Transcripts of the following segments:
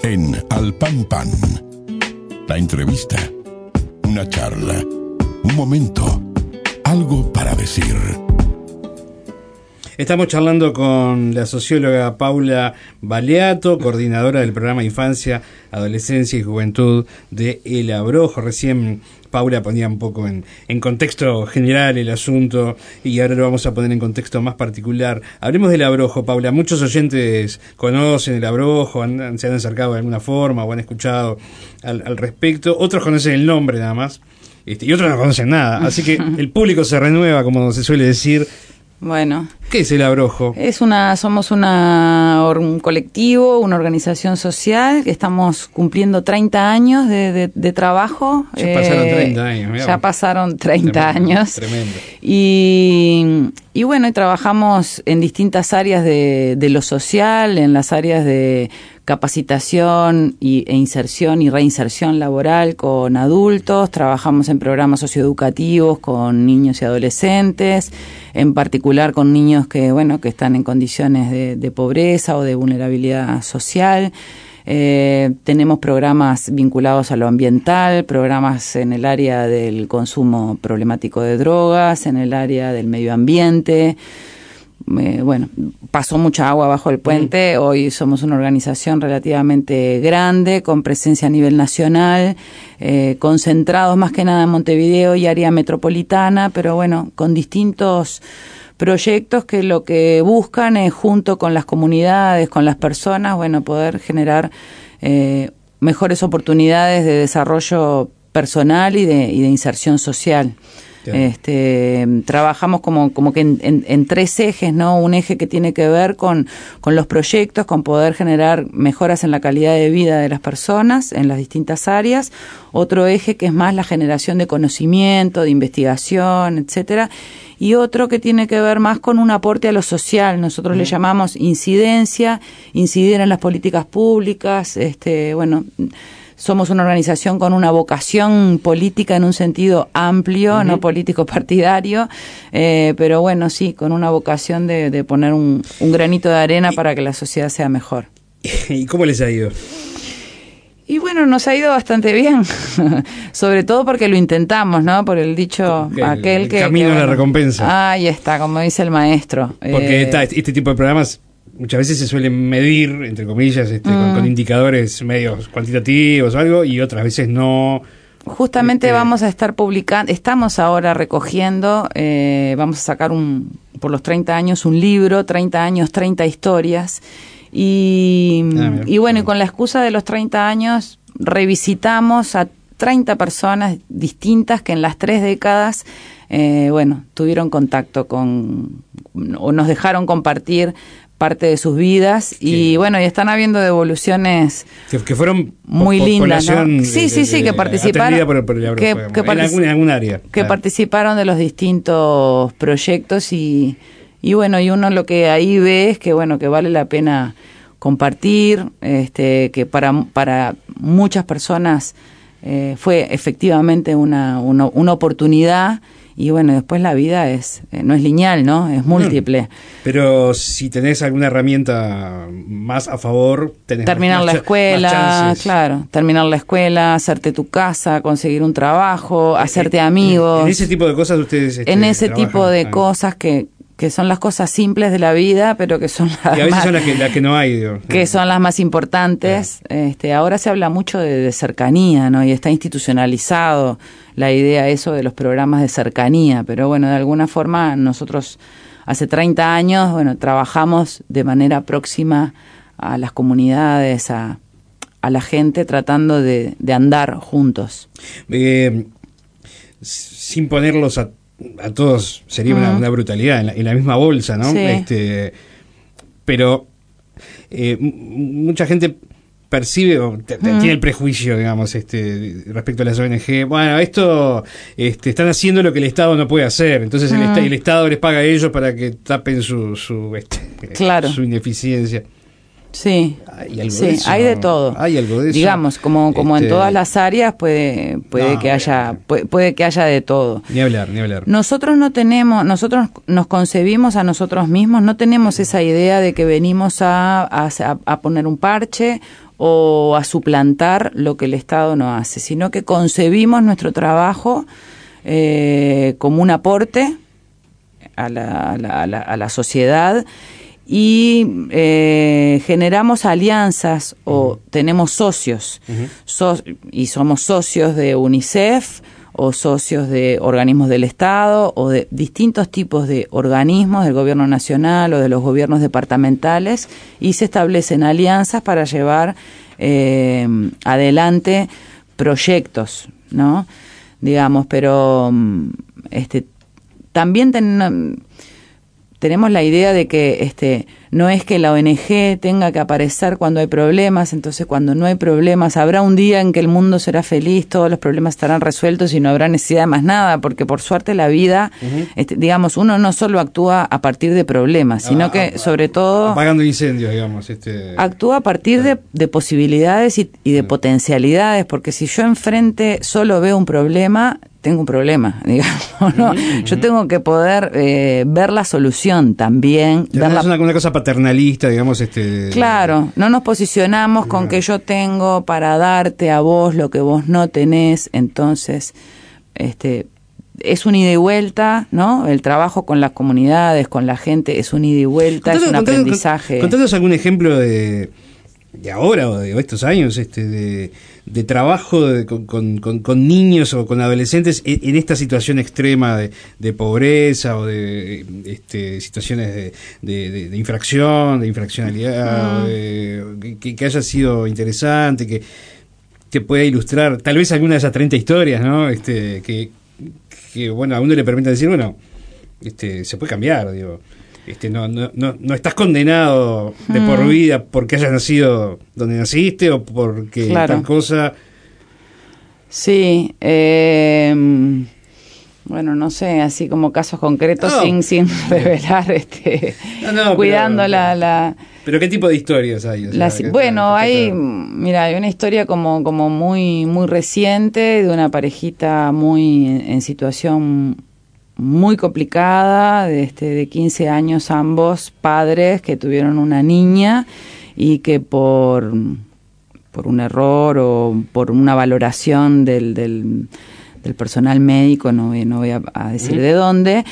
En Al Pan Pan. La entrevista. Una charla. Un momento. Algo para decir. Estamos charlando con la socióloga Paula Baleato, coordinadora del programa Infancia, Adolescencia y Juventud de El Abrojo. Recién Paula ponía un poco en contexto general el asunto y ahora lo vamos a poner en contexto más particular. Hablemos del Abrojo, Paula. Muchos oyentes conocen el Abrojo, se han acercado de alguna forma o han escuchado al respecto. Otros conocen el nombre nada más y otros no conocen nada. Así que el público se renueva, como se suele decir. Bueno, ¿qué es el Abrojo? Somos un colectivo, una organización social que estamos cumpliendo 30 años de trabajo. Ya pasaron 30 años. Mirá. Ya pasaron 30 años. Tremendo. Y bueno, y trabajamos en distintas áreas de lo social, en las áreas de capacitación e inserción y reinserción laboral con adultos, trabajamos en programas socioeducativos con niños y adolescentes, en particular con niños que están en condiciones de pobreza o de vulnerabilidad social. Tenemos programas vinculados a lo ambiental, programas en el área del consumo problemático de drogas, en el área del medio ambiente. Pasó mucha agua bajo el puente. Hoy somos una organización relativamente grande, con presencia a nivel nacional, concentrados más que nada en Montevideo y área metropolitana, pero con distintos proyectos que lo que buscan es, junto con las comunidades, con las personas, poder generar mejores oportunidades de desarrollo personal y de inserción social. Trabajamos como que en tres ejes, ¿no? Un eje que tiene que ver con los proyectos, con poder generar mejoras en la calidad de vida de las personas en las distintas áreas. Otro eje que es más la generación de conocimiento, de investigación, etcétera. Y otro que tiene que ver más con un aporte a lo social. Nosotros le llamamos incidir en las políticas públicas, somos una organización con una vocación política en un sentido amplio, no político partidario, pero sí, con una vocación de poner un granito de arena para que la sociedad sea mejor. ¿Y cómo les ha ido? Y nos ha ido bastante bien, sobre todo porque lo intentamos, ¿no? Por el dicho aquel que... El camino de la recompensa. Ahí está, como dice el maestro. Porque este tipo de programas muchas veces se suelen medir, entre comillas, con indicadores medios cuantitativos o algo, y otras veces no. Justamente vamos a estar publicando, estamos ahora recogiendo, vamos a sacar por los 30 años un libro, 30 años, 30 historias, y con la excusa de los 30 años revisitamos a 30 personas distintas que en las 3 décadas tuvieron contacto o nos dejaron compartir parte de sus vidas y están habiendo devoluciones que fueron muy lindas, ¿no? Sí, que participaron en algún área, que participaron de los distintos proyectos y uno lo que ahí ve es que que vale la pena compartir, que para muchas personas fue efectivamente una oportunidad. Y después la vida no es lineal, ¿no? Es múltiple. Pero si tenés alguna herramienta más a favor, tenés terminar la escuela, claro, terminar la escuela, hacerte tu casa, conseguir un trabajo, hacerte amigos. En ese tipo de cosas ustedes en ese tipo de cosas que son las cosas simples de la vida, pero que son las y a veces son las que no hay, digo. Que son las más importantes. Ahora se habla mucho de cercanía, ¿no? Y está institucionalizado la idea eso de los programas de cercanía, pero de alguna forma nosotros hace 30 años, trabajamos de manera próxima a las comunidades, a la gente, tratando de andar juntos. Sin ponerlos a todos sería una brutalidad en la misma bolsa, ¿no? Sí. Pero mucha gente percibe o tiene el prejuicio, digamos, respecto a las ONG. Bueno, esto están haciendo lo que el Estado no puede hacer, entonces el Estado les paga a ellos para que tapen su ineficiencia. Sí, ¿Hay algo sí, de eso? Hay de todo. Hay algo de eso. Digamos, como en todas las áreas puede que haya de todo. Ni hablar. Nosotros nos concebimos a nosotros mismos, no tenemos esa idea de que venimos a poner un parche o a suplantar lo que el Estado no hace, sino que concebimos nuestro trabajo como un aporte a la sociedad y generamos alianzas o tenemos socios y somos socios de UNICEF o socios de organismos del Estado o de distintos tipos de organismos del gobierno nacional o de los gobiernos departamentales, y se establecen alianzas para llevar adelante proyectos, ¿no? Digamos, pero también tenemos la idea de que no es que la ONG tenga que aparecer cuando hay problemas, entonces cuando no hay problemas habrá un día en que el mundo será feliz, todos los problemas estarán resueltos y no habrá necesidad de más nada, porque por suerte la vida, digamos, uno no solo actúa a partir de problemas, sino que sobre todo... Apagando incendios, digamos. Actúa a partir de posibilidades y de potencialidades, porque si yo enfrente solo veo un problema, tengo un problema, digamos, ¿no? Yo tengo que poder ver la solución también. Es una cosa paternalista, digamos. Claro, no nos posicionamos con que yo tengo para darte a vos lo que vos no tenés, entonces es un ida y vuelta, ¿no? El trabajo con las comunidades, con la gente, es un ida y vuelta, es un aprendizaje. Contanos algún ejemplo de ahora o de estos años, de trabajo con niños o con adolescentes en esta situación extrema de pobreza o de situaciones de infracción, de infraccionalidad, que haya sido interesante, que pueda ilustrar tal vez alguna de esas 30 historias, ¿no? Que bueno, a uno le permita decir, bueno, se puede cambiar, digo. No estás condenado de por vida porque hayas nacido donde naciste o porque tal cosa. Sí, bueno, no sé, así como casos concretos sin revelar, cuidando Pero ¿qué tipo de historias hay? Mira, hay una historia como muy muy reciente de una parejita en situación muy complicada, de 15 años ambos, padres que tuvieron una niña y que por un error o por una valoración del personal médico, no voy a decir de dónde,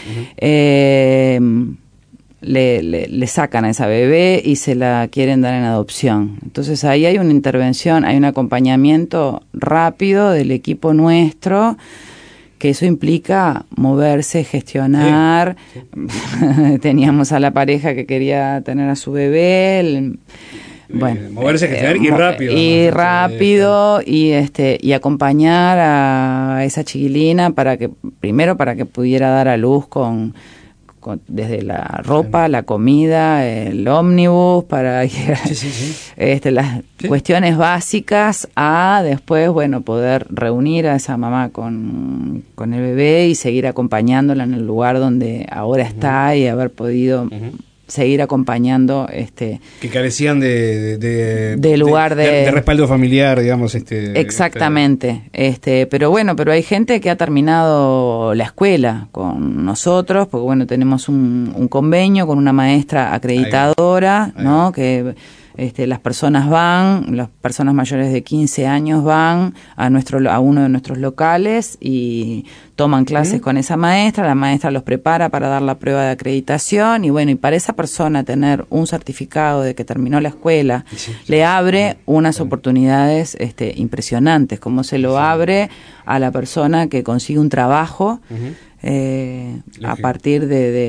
le sacan a esa bebé y se la quieren dar en adopción. Entonces ahí hay una intervención, hay un acompañamiento rápido del equipo nuestro, que eso implica moverse, gestionar. Sí. Teníamos a la pareja que quería tener a su bebé. Moverse, gestionar y rápido. Y acompañar a esa chiquilina para que pudiera dar a luz desde la ropa, la comida, el ómnibus, para las cuestiones básicas, a después, poder reunir a esa mamá con el bebé y seguir acompañándola en el lugar donde ahora está y haber podido seguir acompañando que carecían de lugar de respaldo familiar, digamos. Exactamente. Pero hay gente que ha terminado la escuela con nosotros, porque tenemos un convenio con una maestra acreditadora, ¿no? Que las personas mayores de 15 años van a uno de nuestros locales y toman clases con esa maestra, la maestra los prepara para dar la prueba de acreditación y para esa persona tener un certificado de que terminó la escuela le abre unas oportunidades impresionantes, como se lo abre a la persona que consigue un trabajo a partir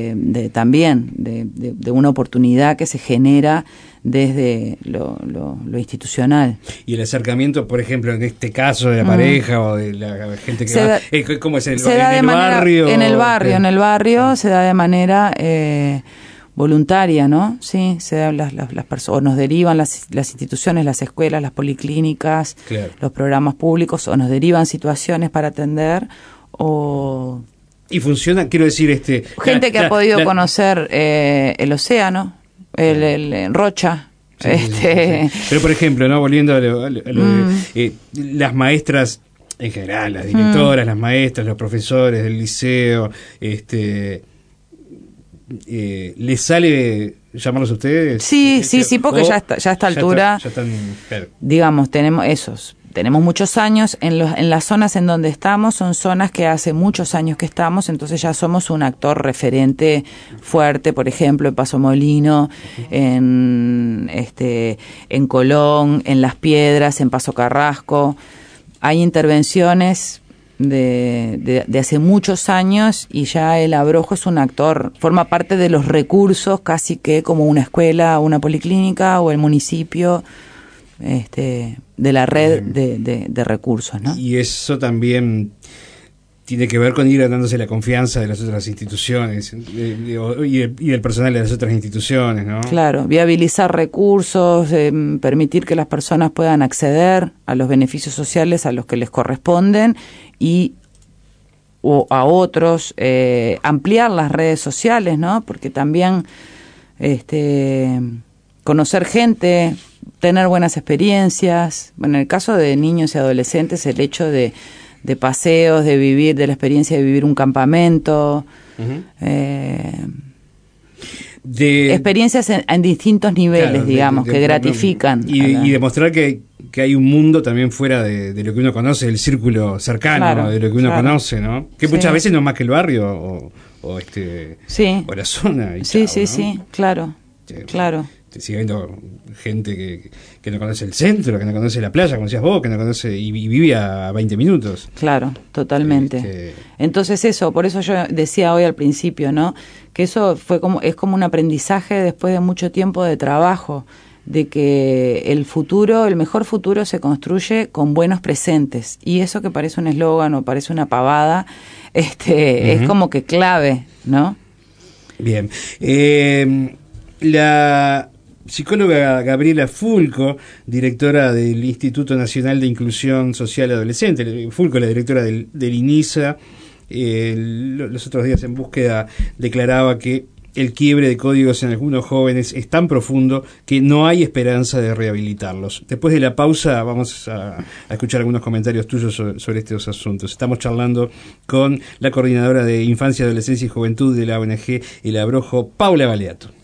de una oportunidad que se genera desde lo institucional. Y el acercamiento, por ejemplo, en este caso de la pareja o de la gente que va, ¿cómo es? ¿En el barrio? En el barrio se da de manera voluntaria, ¿no? Sí, se da las personas, o nos derivan las instituciones, las escuelas, las policlínicas, los programas públicos, o nos derivan situaciones para atender, o... Y funciona, quiero decir, gente que ha podido conocer el océano, el Rocha. Pero, por ejemplo, ¿no? Volviendo a lo de las maestras en general, las directoras, las maestras, los profesores del liceo, les sale llamarlos a ustedes? Sí, porque ya a esta altura, ya están, claro. Digamos, tenemos muchos años, en las zonas en donde estamos, son zonas que hace muchos años que estamos, entonces ya somos un actor referente fuerte, por ejemplo, en Paso Molino, en Colón, en Las Piedras, en Paso Carrasco. Hay intervenciones de hace muchos años y ya el Abrojo es un actor, forma parte de los recursos casi que como una escuela, una policlínica o el municipio, de la red de recursos, ¿no? Y eso también tiene que ver con ir ganándose la confianza de las otras instituciones y del personal de las otras instituciones, ¿no? Claro, viabilizar recursos, permitir que las personas puedan acceder a los beneficios sociales a los que les corresponden o a otros, ampliar las redes sociales, ¿no? Porque también conocer gente, tener buenas experiencias. Bueno, en el caso de niños y adolescentes, el hecho de paseos, de la experiencia de vivir un campamento, experiencias en distintos niveles, claro, digamos, que gratifican. Y demostrar que hay un mundo también fuera de lo que uno conoce, el círculo cercano, claro, de lo que uno conoce, ¿no? Que muchas veces no es más que el barrio o la zona. Y sí, ¿no? Claro, claro. Sigue habiendo gente que no conoce el centro, que no conoce la playa, como decías vos, que no conoce y vive a 20 minutos. Claro, totalmente. Entonces por eso yo decía hoy al principio, ¿no? Que eso es como un aprendizaje después de mucho tiempo de trabajo, de que el mejor futuro se construye con buenos presentes. Y eso que parece un eslogan o parece una pavada, es como que clave, ¿no? Bien. La psicóloga Gabriela Fulco, directora del Instituto Nacional de Inclusión Social Adolescente, Fulco, la directora del INISA, los otros días en Búsqueda declaraba que el quiebre de códigos en algunos jóvenes es tan profundo que no hay esperanza de rehabilitarlos. Después de la pausa vamos a escuchar algunos comentarios tuyos sobre estos asuntos. Estamos charlando con la coordinadora de Infancia, Adolescencia y Juventud de la ONG El Abrojo, Paula Baleato.